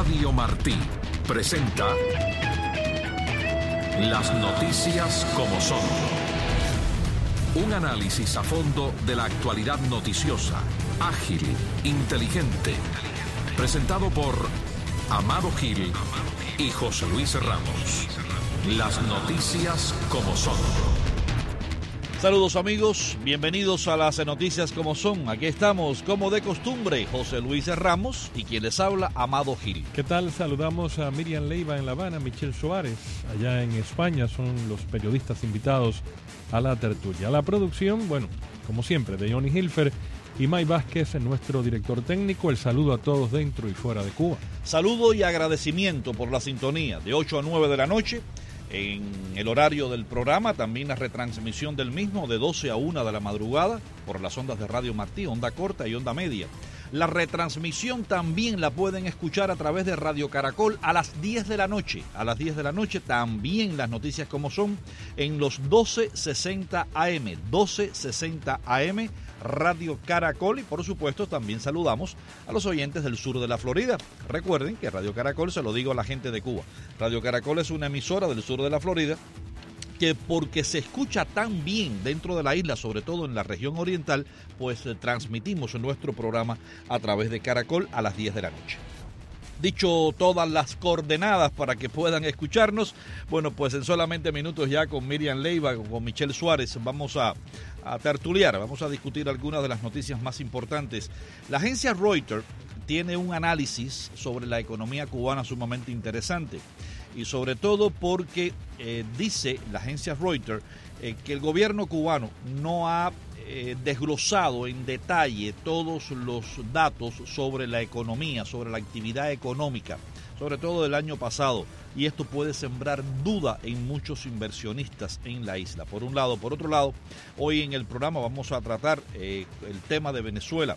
Radio Martí presenta Las noticias como son. Un análisis a fondo de la actualidad noticiosa, ágil, inteligente. Presentado por Amado Gil y José Luis Ramos. Las noticias como son. Saludos amigos, bienvenidos a las noticias como son. Aquí estamos, como de costumbre, José Luis Ramos y quien les habla, Amado Gil. ¿Qué tal? Saludamos a Miriam Leiva en La Habana, Michelle Suárez allá en España, son los periodistas invitados a la tertulia. La producción, bueno, como siempre, de Johnny Hilfer y May Vázquez, nuestro director técnico. El saludo a todos dentro y fuera de Cuba. Saludo y agradecimiento por la sintonía de 8 a 9 de la noche. En el horario del programa, también la retransmisión del mismo de 12 a 1 de la madrugada por las ondas de Radio Martí, onda corta y onda media. La retransmisión también la pueden escuchar a través de Radio Caracol a las 10 de la noche. A las 10 de la noche también las noticias como son en los 1260 AM. 1260 AM, Radio Caracol, y por supuesto también saludamos a los oyentes del sur de la Florida. Recuerden que Radio Caracol, se lo digo a la gente de Cuba, Radio Caracol es una emisora del sur de la Florida que porque se escucha tan bien dentro de la isla, sobre todo en la región oriental, pues transmitimos nuestro programa a través de Caracol a las 10 de la noche. Dicho todas las coordenadas para que puedan escucharnos, bueno, pues en solamente minutos ya con Miriam Leiva, con Michelle Suárez, vamos a tertuliar, vamos a discutir algunas de las noticias más importantes. La agencia Reuters tiene un análisis sobre la economía cubana sumamente interesante, y sobre todo porque dice la agencia Reuters que el gobierno cubano no ha desglosado en detalle todos los datos sobre la economía, sobre la actividad económica, sobre todo del año pasado, y esto puede sembrar duda en muchos inversionistas en la isla. Por un lado. Por otro lado, hoy en el programa vamos a tratar el tema de Venezuela.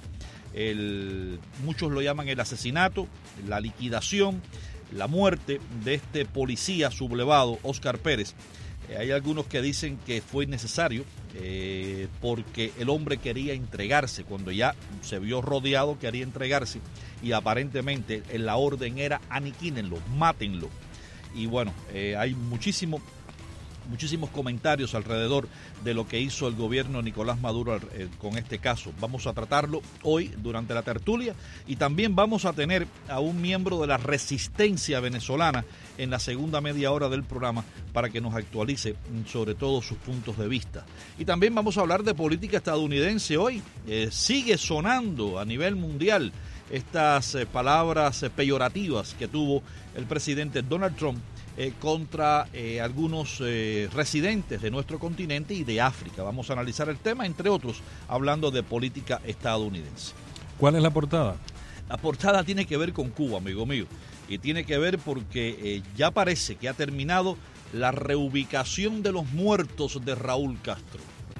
Muchos lo llaman el asesinato, la liquidación, la muerte de este policía sublevado, Óscar Pérez. Hay algunos que dicen que fue innecesario porque el hombre quería entregarse. Cuando ya se vio rodeado, quería entregarse, y aparentemente la orden era aniquílenlo, mátenlo. Y bueno, hay muchísimos comentarios alrededor de lo que hizo el gobierno de Nicolás Maduro con este caso. Vamos a tratarlo hoy durante la tertulia, y también vamos a tener a un miembro de la resistencia venezolana en la segunda media hora del programa para que nos actualice sobre todo sus puntos de vista. Y también vamos a hablar de política estadounidense hoy. Sigue sonando a nivel mundial estas palabras peyorativas que tuvo el presidente Donald Trump contra algunos residentes de nuestro continente y de África. Vamos a analizar el tema, entre otros, hablando de política estadounidense. ¿Cuál es la portada? La portada tiene que ver con Cuba, amigo mío, y tiene que ver porque ya parece que ha terminado la reubicación de los muertos de Raúl Castro.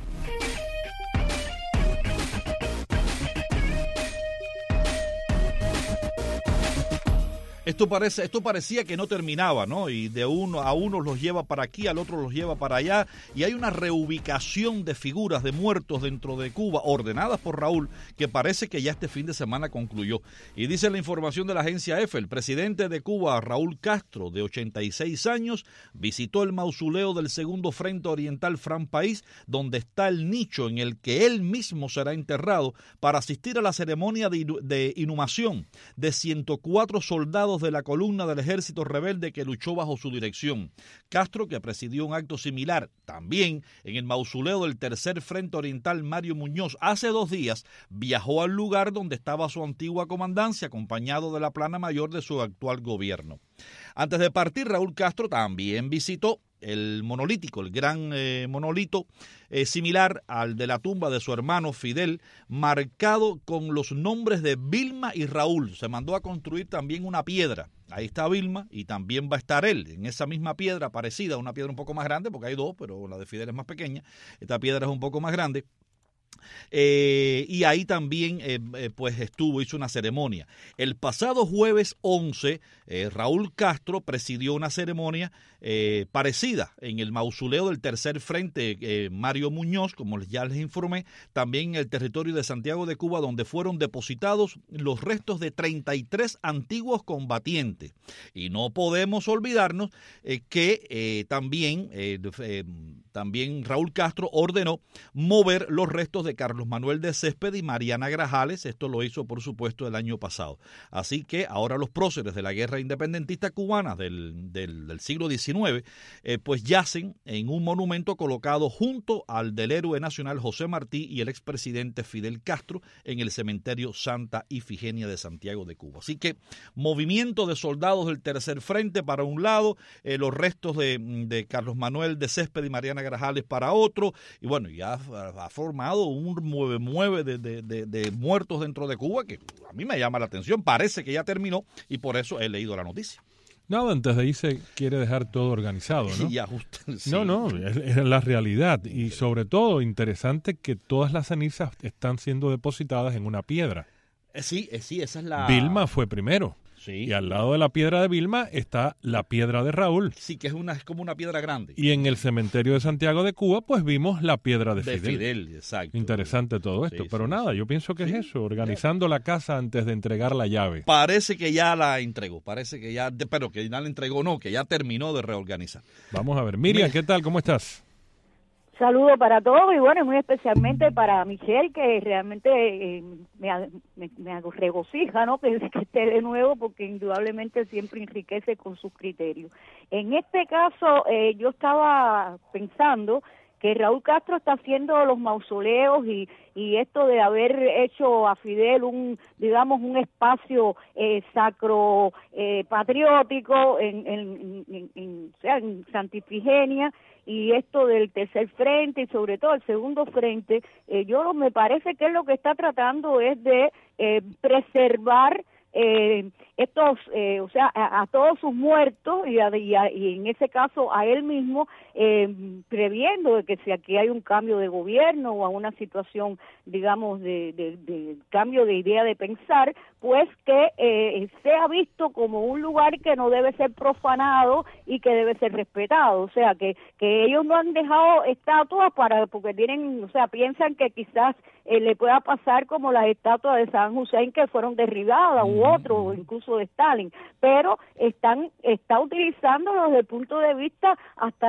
Esto parecía que no terminaba, ¿no? Y de uno a unos los lleva para aquí, al otro los lleva para allá, y hay una reubicación de figuras de muertos dentro de Cuba, ordenadas por Raúl, que parece que ya este fin de semana concluyó. Y dice la información de la agencia EFE, el presidente de Cuba, Raúl Castro, de 86 años, visitó el mausoleo del Segundo Frente Oriental Fran País, donde está el nicho en el que él mismo será enterrado, para asistir a la ceremonia de inhumación de 104 soldados de la columna del ejército rebelde que luchó bajo su dirección. Castro, que presidió un acto similar también en el mausoleo del Tercer Frente Oriental Mario Muñoz hace 2 días, viajó al lugar donde estaba su antigua comandancia, acompañado de la plana mayor de su actual gobierno. Antes de partir, Raúl Castro también visitó el monolítico, el gran monolito similar al de la tumba de su hermano Fidel, marcado con los nombres de Vilma y Raúl. Se mandó a construir también una piedra. Ahí está Vilma y también va a estar él, en esa misma piedra parecida, una piedra un poco más grande, porque hay 2, pero la de Fidel es más pequeña. Esta piedra es un poco más grande. Y ahí también pues hizo una ceremonia. El pasado jueves 11, Raúl Castro presidió una ceremonia parecida en el mausoleo del Tercer Frente Mario Muñoz, como ya les informé, también en el territorio de Santiago de Cuba, donde fueron depositados los restos de 33 antiguos combatientes. Y no podemos olvidarnos que también Raúl Castro ordenó mover los restos de Carlos Manuel de Céspedes y Mariana Grajales. Esto lo hizo, por supuesto, el año pasado. Así que ahora los próceres de la guerra independentista cubana del siglo XIX pues yacen en un monumento colocado junto al del héroe nacional José Martí y el expresidente Fidel Castro en el cementerio Santa Ifigenia de Santiago de Cuba. Así que movimiento de soldados del Tercer Frente para un lado, los restos de Carlos Manuel de Céspedes y Mariana Grajales para otro, y bueno, ya ha formado un mueve de muertos dentro de Cuba que a mí me llama la atención. Parece que ya terminó y por eso he leído la noticia. No, antes de ahí se quiere dejar todo organizado, ¿no? Ya justo, sí. No, es la realidad. Y sobre todo, interesante que todas las cenizas están siendo depositadas en una piedra. Sí, esa es la... Vilma fue primero. Sí. Y al lado de la piedra de Vilma está la piedra de Raúl. Sí, que es como una piedra grande. Y en el cementerio de Santiago de Cuba, pues vimos la piedra de Fidel. Exacto. Interesante todo esto. Pero nada, yo pienso que es eso, organizando la casa antes de entregar la llave. Parece que ya la entregó, pero que ya la entregó, no, que ya terminó de reorganizar. Vamos a ver. Miriam, ¿qué tal? ¿Cómo estás? Saludo para todos y bueno, muy especialmente para Michelle, que realmente me regocija, ¿no? Que esté de nuevo, porque indudablemente siempre enriquece con sus criterios. En este caso, yo estaba pensando que Raúl Castro está haciendo los mausoleos y esto de haber hecho a Fidel un espacio sacro patriótico en Santa Ifigenia, y esto del Tercer Frente y sobre todo el Segundo Frente, me parece que lo que está tratando es de preservar a todos sus muertos y en ese caso a él mismo, previendo de que si aquí hay un cambio de gobierno o a una situación, digamos, de cambio de idea de pensar, pues que sea visto como un lugar que no debe ser profanado y que debe ser respetado. O sea, que ellos no han dejado estatuas porque piensan que quizás le pueda pasar como las estatuas de Saddam Hussein que fueron derribadas u otro, incluso de Stalin, pero está utilizándolo desde el punto de vista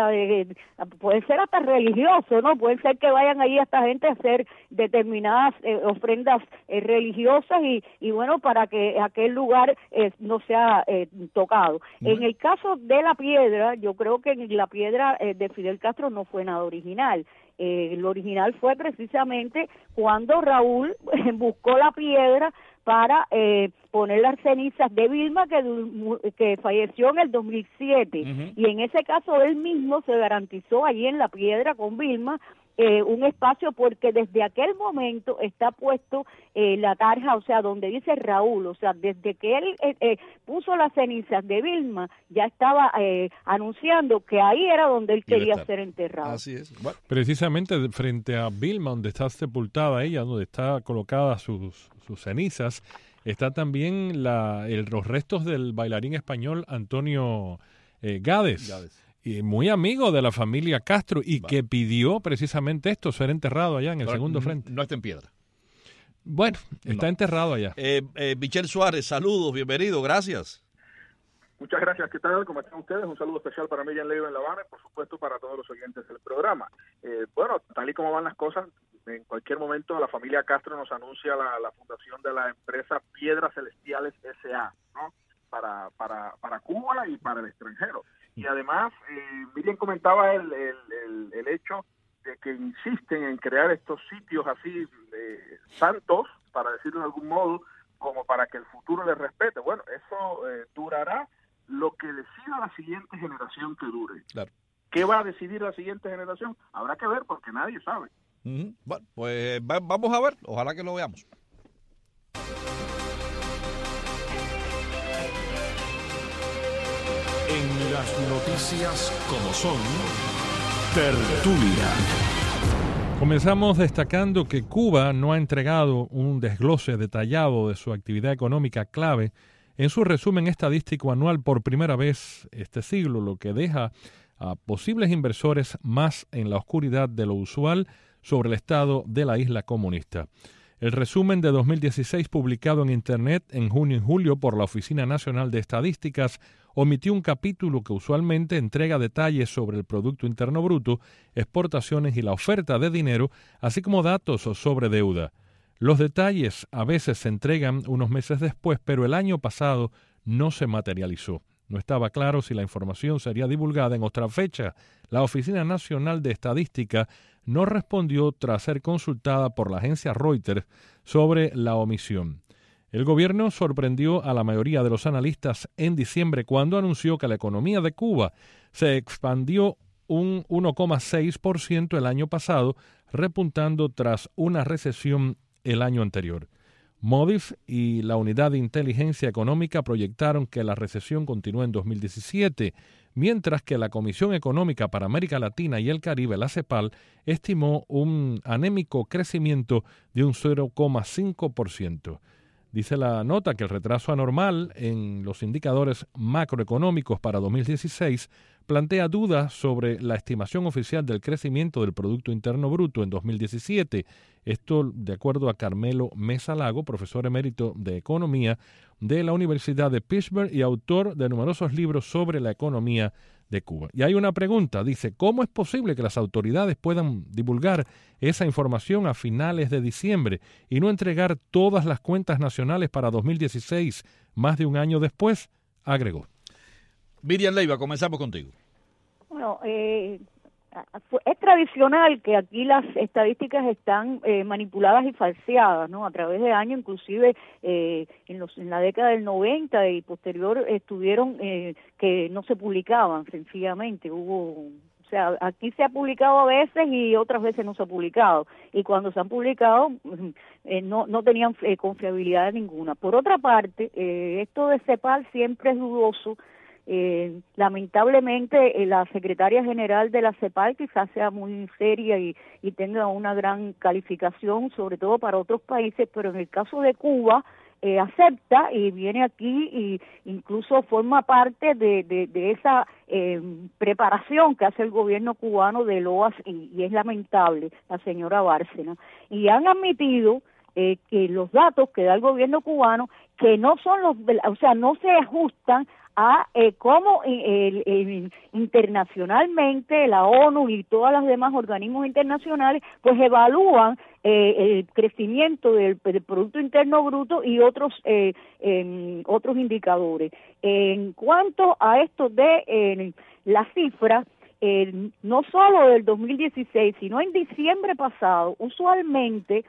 puede ser hasta religioso, ¿no? Puede ser que vayan ahí esta gente a hacer determinadas ofrendas religiosas y bueno, para que aquel lugar no sea tocado. En el caso de la piedra, yo creo que la piedra de Fidel Castro no fue nada original. Lo original fue precisamente cuando Raúl buscó la piedra para poner las cenizas de Vilma, que falleció en el 2007. Y en ese caso él mismo se garantizó allí en la piedra con Vilma un espacio, porque desde aquel momento está puesto la tarja, o sea, donde dice Raúl, o sea, desde que él puso las cenizas de Vilma, ya estaba anunciando que ahí era donde él quería ser enterrado. Así es. Bueno. Precisamente frente a Vilma, donde está sepultada ella, donde está colocada sus cenizas, está también los restos del bailarín español Antonio Gades. Y muy amigo de la familia Castro y que pidió precisamente esto, ser enterrado allá en el Segundo Frente. No está en piedra. Bueno, está enterrado allá. Michel Suárez, saludos, bienvenido, gracias. Muchas gracias, ¿qué tal? ¿Cómo están ustedes? Un saludo especial para Miriam Leiva en La Habana y por supuesto para todos los oyentes del programa. Bueno, tal y como van las cosas, en cualquier momento la familia Castro nos anuncia la fundación de la empresa Piedras Celestiales S.A., ¿no? Para Cuba y para el extranjero. Y además, Miriam comentaba el hecho de que insisten en crear estos sitios así santos, para decirlo de algún modo, como para que el futuro les respete. Bueno, eso durará lo que decida la siguiente generación que dure. Claro. ¿Qué va a decidir la siguiente generación? Habrá que ver, porque nadie sabe. Bueno, pues vamos a ver, ojalá que lo veamos. En las noticias como son, tertulia. Comenzamos destacando que Cuba no ha entregado un desglose detallado de su actividad económica clave en su resumen estadístico anual por primera vez este siglo, lo que deja a posibles inversores más en la oscuridad de lo usual sobre el estado de la isla comunista. El resumen de 2016 publicado en Internet en junio y julio por la Oficina Nacional de Estadísticas omitió un capítulo que usualmente entrega detalles sobre el Producto Interno Bruto, exportaciones y la oferta de dinero, así como datos sobre deuda. Los detalles a veces se entregan unos meses después, pero el año pasado no se materializó. No estaba claro si la información sería divulgada en otra fecha. La Oficina Nacional de Estadística no respondió tras ser consultada por la agencia Reuters sobre la omisión. El gobierno sorprendió a la mayoría de los analistas en diciembre cuando anunció que la economía de Cuba se expandió un 1,6% el año pasado, repuntando tras una recesión el año anterior. Moody's y la Unidad de Inteligencia Económica proyectaron que la recesión continúa en 2017, mientras que la Comisión Económica para América Latina y el Caribe, la CEPAL, estimó un anémico crecimiento de un 0,5%. Dice la nota que el retraso anormal en los indicadores macroeconómicos para 2016 plantea dudas sobre la estimación oficial del crecimiento del Producto Interno Bruto en 2017. Esto de acuerdo a Carmelo Mesa Lago, profesor emérito de Economía de la Universidad de Pittsburgh y autor de numerosos libros sobre la economía de Cuba. Y hay una pregunta, dice, ¿cómo es posible que las autoridades puedan divulgar esa información a finales de diciembre y no entregar todas las cuentas nacionales para 2016 más de un año después? Agregó. Miriam Leiva, comenzamos contigo. Bueno, es tradicional que aquí las estadísticas están manipuladas y falseadas, ¿no? A través de años, inclusive en la década del 90 y posterior estuvieron que no se publicaban, sencillamente. O sea, aquí se ha publicado a veces y otras veces no se ha publicado. Y cuando se han publicado, no tenían confiabilidad ninguna. Por otra parte, esto de CEPAL siempre es dudoso. Lamentablemente la secretaria general de la CEPAL quizás sea muy seria y tenga una gran calificación, sobre todo para otros países, pero en el caso de Cuba acepta y viene aquí y incluso forma parte de esa preparación que hace el gobierno cubano de LOAS y es lamentable, la señora Bárcena. Y han admitido que los datos que da el gobierno cubano, que no son no se ajustan a cómo internacionalmente la ONU y todos los demás organismos internacionales pues evalúan el crecimiento del Producto Interno Bruto y otros indicadores. En cuanto a esto de las cifras, no solo del 2016, sino en diciembre pasado, usualmente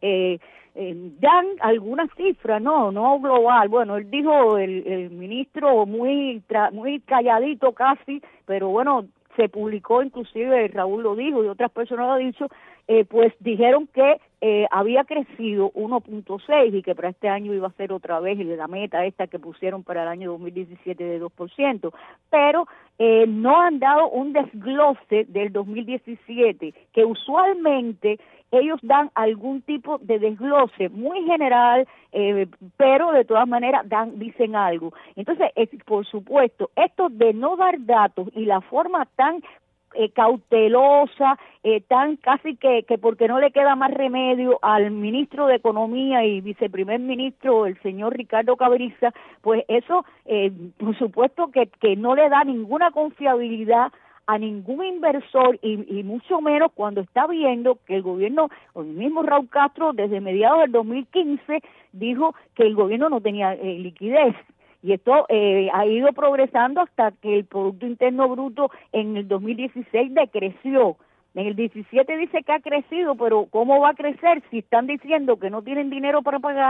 dan algunas cifras, no global. Bueno, él dijo el ministro muy calladito casi, pero bueno, se publicó, inclusive Raúl lo dijo y otras personas lo han dicho, pues dijeron que había crecido 1.6 y que para este año iba a ser otra vez la meta esta que pusieron para el año 2017 de 2%, pero no han dado un desglose del 2017, que usualmente ellos dan algún tipo de desglose muy general, pero de todas maneras dicen algo. Entonces, por supuesto, esto de no dar datos y la forma tan cautelosa, tan casi que porque no le queda más remedio al ministro de Economía y viceprimer ministro, el señor Ricardo Cabrissa, pues eso, por supuesto que no le da ninguna confiabilidad a ningún inversor y mucho menos cuando está viendo que el gobierno, o el mismo Raúl Castro, desde mediados del 2015 dijo que el gobierno no tenía liquidez. Y esto ha ido progresando hasta que el Producto Interno Bruto en el 2016 decreció. En el 17 dice que ha crecido, pero ¿cómo va a crecer si están diciendo que no tienen dinero para pagar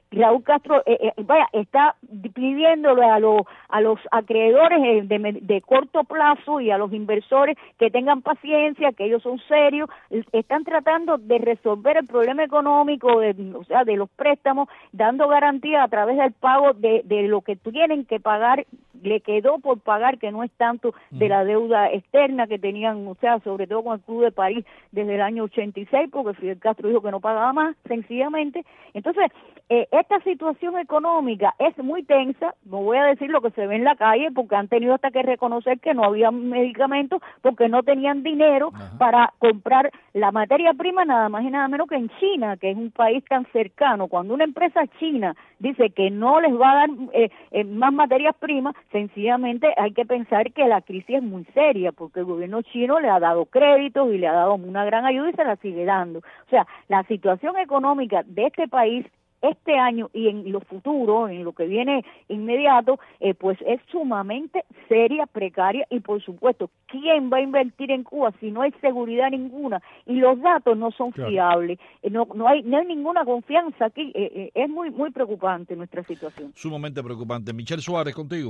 Raúl Castro está pidiéndole a los acreedores de corto plazo y a los inversores que tengan paciencia, que ellos son serios, están tratando de resolver el problema económico, de los préstamos, dando garantía a través del pago de lo que tienen que pagar, le quedó por pagar, que no es tanto de la deuda externa que tenían, sobre todo con el Club de París desde el año 86, porque Fidel Castro dijo que no pagaba más, sencillamente. Entonces, esta situación económica es muy tensa, no voy a decir lo que se ve en la calle, porque han tenido hasta que reconocer que no había medicamentos, porque no tenían dinero para comprar la materia prima, nada más y nada menos que en China, que es un país tan cercano. Cuando una empresa china dice que no les va a dar más materias primas, sencillamente hay que pensar que la crisis es muy seria, porque el gobierno chino le ha dado créditos y le ha dado una gran ayuda y se la sigue dando. O sea, la situación económica de este país este año y en lo futuro, en lo que viene inmediato, pues es sumamente seria, precaria, y por supuesto, ¿quién va a invertir en Cuba si no hay seguridad ninguna? Y los datos no son fiables, no hay ninguna confianza aquí, es muy preocupante nuestra situación. Sumamente preocupante. Michelle Suárez, contigo.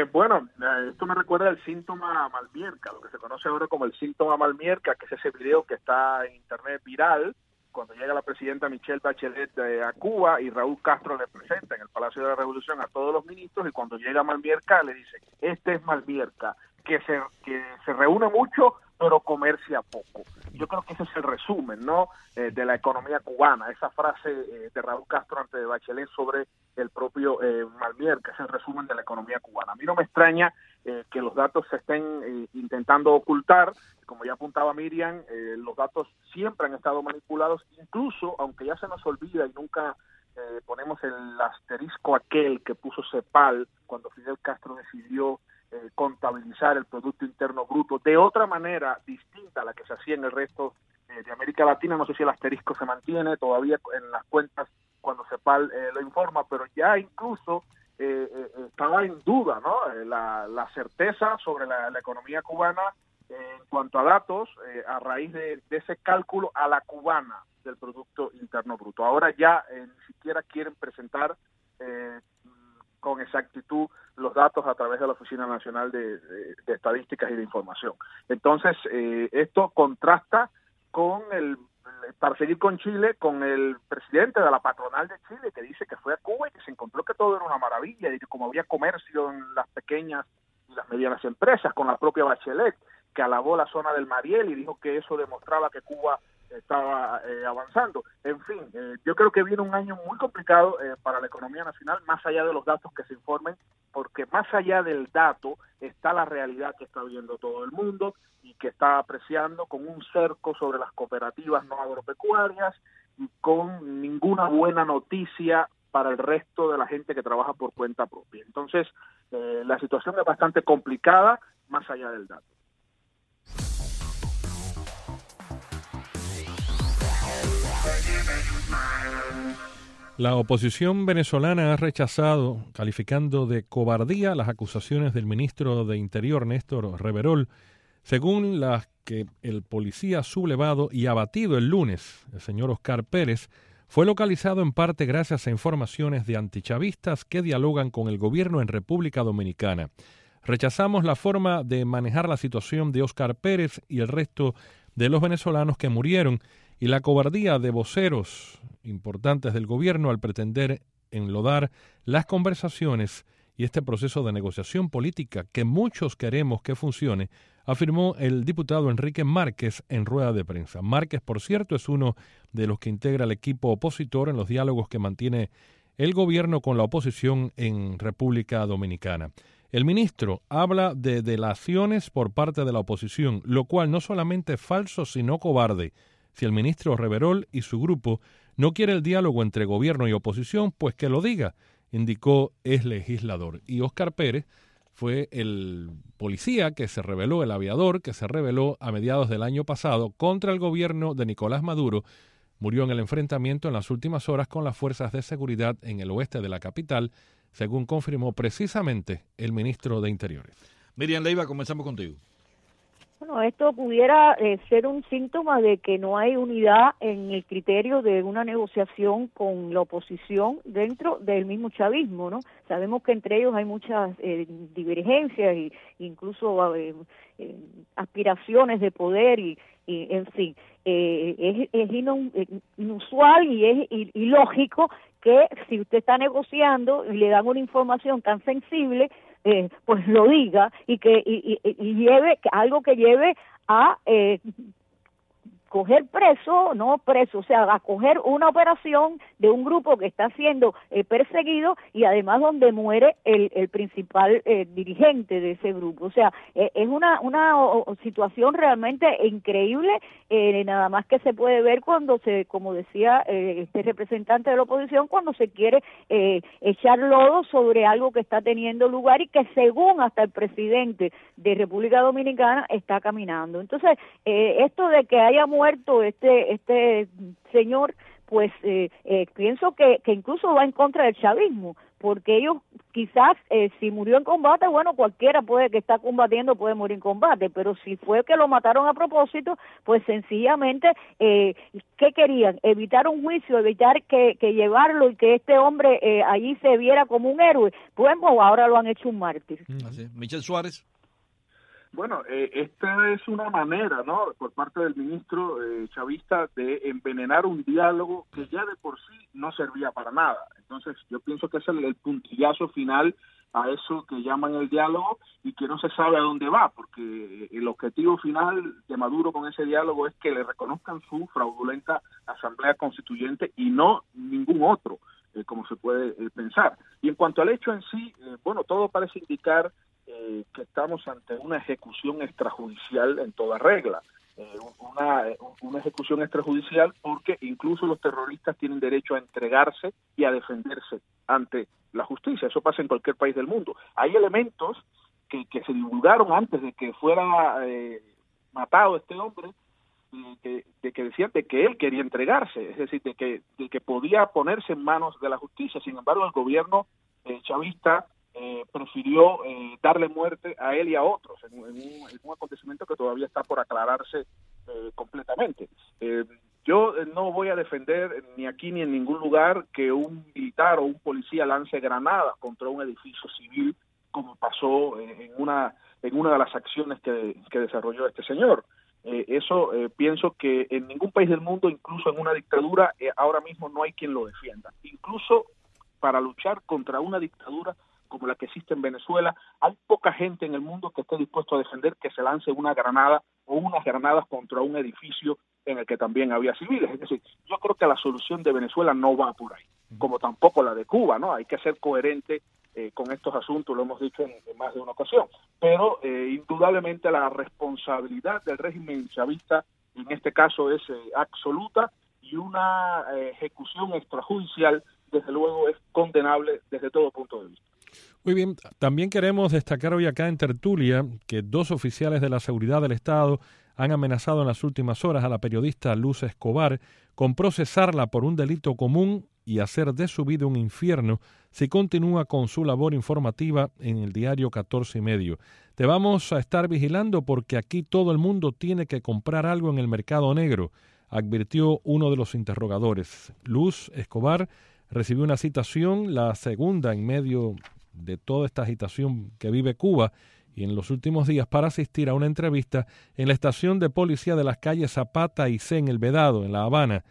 Esto me recuerda al síntoma Malmierca, lo que se conoce ahora como el síntoma Malmierca, que es ese video que está en internet viral, cuando llega la presidenta Michelle Bachelet a Cuba y Raúl Castro le presenta en el Palacio de la Revolución a todos los ministros, y cuando llega Malmierca le dice, este es Malmierca, que se reúne mucho pero comercia poco. Yo creo que ese es el resumen, ¿no?, de la economía cubana, esa frase de Raúl Castro ante de Bachelet sobre el propio Malmierca, es el resumen de la economía cubana. A mí no me extraña que los datos se estén intentando ocultar. Como ya apuntaba Miriam, los datos siempre han estado manipulados, incluso, aunque ya se nos olvida y nunca ponemos el asterisco aquel que puso CEPAL cuando Fidel Castro decidió contabilizar el Producto Interno Bruto de otra manera distinta a la que se hacía en el resto de América Latina. No sé si el asterisco se mantiene todavía en las cuentas cuando CEPAL lo informa, pero ya incluso estaba en duda, ¿no?, la certeza sobre la economía cubana en cuanto a datos a raíz de ese cálculo a la cubana del Producto Interno Bruto. Ahora ya ni siquiera quieren presentar con exactitud los datos a través de la Oficina Nacional de Estadísticas y de Información. Entonces, esto contrasta con para seguir con Chile, con el presidente de la patronal de Chile, que dice que fue a Cuba y que se encontró que todo era una maravilla y que como había comercio en las pequeñas y las medianas empresas, con la propia Bachelet, que alabó la zona del Mariel y dijo que eso demostraba que Cuba estaba avanzando. En fin, yo creo que viene un año muy complicado para la economía nacional, más allá de los datos que se informen, porque más allá del dato está la realidad que está viendo todo el mundo y que está apreciando, con un cerco sobre las cooperativas no agropecuarias y con ninguna buena noticia para el resto de la gente que trabaja por cuenta propia. Entonces, la situación es bastante complicada más allá del dato. La oposición venezolana ha rechazado, calificando de cobardía, las acusaciones del ministro de Interior, Néstor Reverol, según las que el policía sublevado y abatido el lunes, el señor Oscar Pérez, fue localizado en parte gracias a informaciones de antichavistas que dialogan con el gobierno en República Dominicana. Rechazamos la forma de manejar la situación de Oscar Pérez y el resto de los venezolanos que murieron y la cobardía de voceros importantes del gobierno al pretender enlodar las conversaciones y este proceso de negociación política que muchos queremos que funcione, afirmó el diputado Enrique Márquez en rueda de prensa. Márquez, por cierto, es uno de los que integra el equipo opositor en los diálogos que mantiene el gobierno con la oposición en República Dominicana. El ministro habla de delaciones por parte de la oposición, lo cual no solamente es falso, sino cobarde. Si el ministro Reverol y su grupo no quiere el diálogo entre gobierno y oposición, pues que lo diga, indicó el legislador. Y Oscar Pérez fue el policía que se rebeló, el aviador que se rebeló a mediados del año pasado contra el gobierno de Nicolás Maduro. Murió en el enfrentamiento en las últimas horas con las fuerzas de seguridad en el oeste de la capital, según confirmó precisamente el ministro de Interiores. Miriam Leiva, comenzamos contigo. Bueno, esto pudiera ser un síntoma de que no hay unidad en el criterio de una negociación con la oposición dentro del mismo chavismo, ¿no? Sabemos que entre ellos hay muchas divergencias e incluso aspiraciones de poder y en fin, es inusual y es ilógico que si usted está negociando y le dan una información tan sensible, pues lo diga y que lleve algo que lleve a coger preso, o sea, a coger una operación de un grupo que está siendo perseguido y además donde muere el principal dirigente de ese grupo. O sea, es una situación realmente increíble, nada más que se puede ver cuando como decía este representante de la oposición, cuando se quiere echar lodo sobre algo que está teniendo lugar y que según hasta el presidente de República Dominicana está caminando. Entonces, esto de que haya muerto este señor, pues pienso que incluso va en contra del chavismo, porque ellos quizás si murió en combate, bueno, cualquiera que está combatiendo puede morir en combate, pero si fue que lo mataron a propósito, pues sencillamente ¿qué querían? Evitar un juicio, evitar que llevarlo y que este hombre allí se viera como un héroe. Pues ahora lo han hecho un mártir. Así. Michel Suárez. Bueno, esta es una manera, ¿no?, por parte del ministro chavista de envenenar un diálogo que ya de por sí no servía para nada. Entonces, yo pienso que es el puntillazo final a eso que llaman el diálogo y que no se sabe a dónde va, porque el objetivo final de Maduro con ese diálogo es que le reconozcan su fraudulenta asamblea constituyente y no ningún otro, como se puede pensar. Y en cuanto al hecho en sí, bueno, todo parece indicar que estamos ante una ejecución extrajudicial en toda regla, una ejecución extrajudicial porque incluso los terroristas tienen derecho a entregarse y a defenderse ante la justicia. Eso pasa en cualquier país del mundo. Hay elementos que se divulgaron antes de que fuera matado este hombre, de que decían de que él quería entregarse, es decir, de que podía ponerse en manos de la justicia. Sin embargo, el gobierno chavista prefirió darle muerte a él y a otros en un acontecimiento que todavía está por aclararse completamente. Yo no voy a defender ni aquí ni en ningún lugar que un militar o un policía lance granadas contra un edificio civil, como pasó en una de las acciones que desarrolló este señor. Eso pienso que en ningún país del mundo, incluso en una dictadura, ahora mismo no hay quien lo defienda. Incluso para luchar contra una dictadura como la que existe en Venezuela, hay poca gente en el mundo que esté dispuesto a defender que se lance una granada o unas granadas contra un edificio en el que también había civiles. Es decir, yo creo que la solución de Venezuela no va por ahí, como tampoco la de Cuba, ¿no? Hay que ser coherente con estos asuntos, lo hemos dicho en más de una ocasión, pero indudablemente la responsabilidad del régimen chavista en este caso es absoluta, y una ejecución extrajudicial desde luego es condenable desde todo punto de vista. Muy bien, también queremos destacar hoy acá en Tertulia que 2 oficiales de la seguridad del Estado han amenazado en las últimas horas a la periodista Luz Escobar con procesarla por un delito común y hacer de su vida un infierno si continúa con su labor informativa en el diario 14 y medio. Te vamos a estar vigilando porque aquí todo el mundo tiene que comprar algo en el mercado negro, advirtió uno de los interrogadores. Luz Escobar recibió una citación, la segunda en medio de toda esta agitación que vive Cuba, y en los últimos días para asistir a una entrevista en la estación de policía de las calles Zapata y C en El Vedado, en La Habana.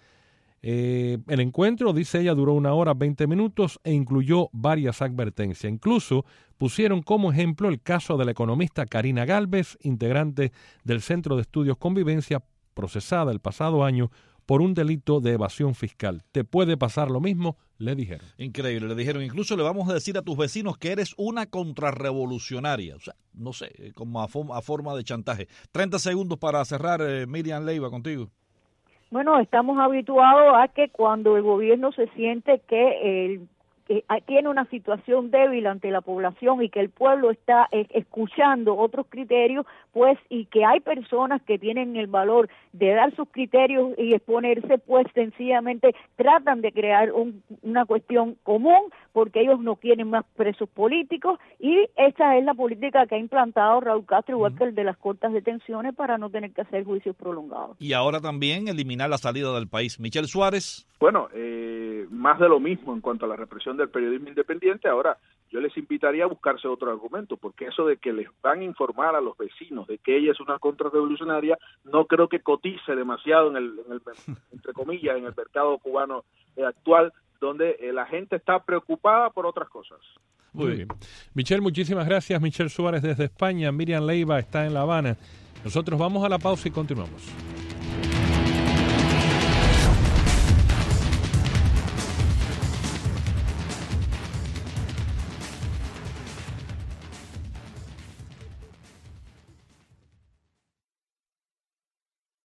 El encuentro, dice ella, duró 1 hora 20 minutos e incluyó varias advertencias. Incluso pusieron como ejemplo el caso de la economista Karina Gálvez, integrante del Centro de Estudios Convivencia, procesada el pasado año por un delito de evasión fiscal. ¿Te puede pasar lo mismo?, le dijeron. Increíble, le dijeron. Incluso le vamos a decir a tus vecinos que eres una contrarrevolucionaria. O sea, no sé, como a forma de chantaje. 30 segundos para cerrar, Miriam Leiva, contigo. Bueno, estamos habituados a que cuando el gobierno se siente que que tiene una situación débil ante la población y que el pueblo está escuchando otros criterios, pues, y que hay personas que tienen el valor de dar sus criterios y exponerse, pues sencillamente tratan de crear una cuestión común, porque ellos no quieren más presos políticos, y esa es la política que ha implantado Raúl Castro, igual que el de las cortas detenciones, para no tener que hacer juicios prolongados. Y ahora también eliminar la salida del país. Michel Suárez. Bueno, más de lo mismo en cuanto a la represión del periodismo independiente. Ahora, yo les invitaría a buscarse otro argumento, porque eso de que les van a informar a los vecinos de que ella es una contrarrevolucionaria, no creo que cotice demasiado en el entre comillas, en el mercado cubano actual, donde la gente está preocupada por otras cosas. Muy bien. Michel, muchísimas gracias. Michel Suárez desde España. Miriam Leiva está en La Habana. Nosotros vamos a la pausa y continuamos.